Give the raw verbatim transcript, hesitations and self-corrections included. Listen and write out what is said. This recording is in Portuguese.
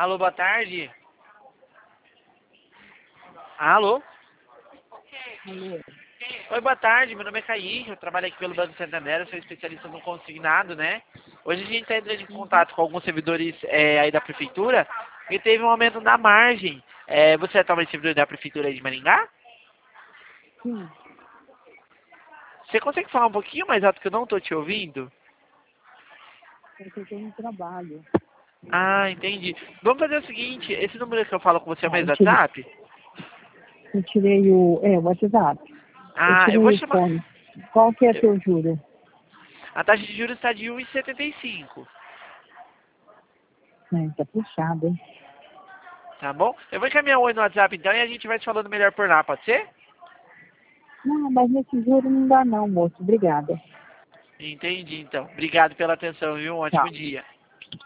Alô, boa tarde. Alô? Alô? Oi, boa tarde. Meu nome é Kaique, eu trabalho aqui pelo Banco Santander, eu sou especialista no consignado, né? Hoje a gente está entrando em contato com alguns servidores é, aí da prefeitura e teve um aumento na margem. É, você é atualmente servidor da prefeitura aí de Maringá? Sim, Você consegue falar um pouquinho mais alto que eu não estou te ouvindo? é que eu estou no trabalho. Ah, entendi. Vamos fazer o seguinte, esse número que eu falo com você é o Ah, meu eu tirei, WhatsApp? eu tirei o. É, o WhatsApp. Eu Ah, eu vou tirei o chamar... fone. Qual que é teu juro? A taxa de juros está de um vírgula setenta e cinco, É, tá puxado, hein? tá bom? Eu vou encaminhar um oi no WhatsApp então e a gente vai se falando melhor por lá, pode ser? Não, mas nesse juro não dá não, moço. Obrigada. Entendi, então. Obrigado pela atenção, viu? Um ótimo Tchau. dia.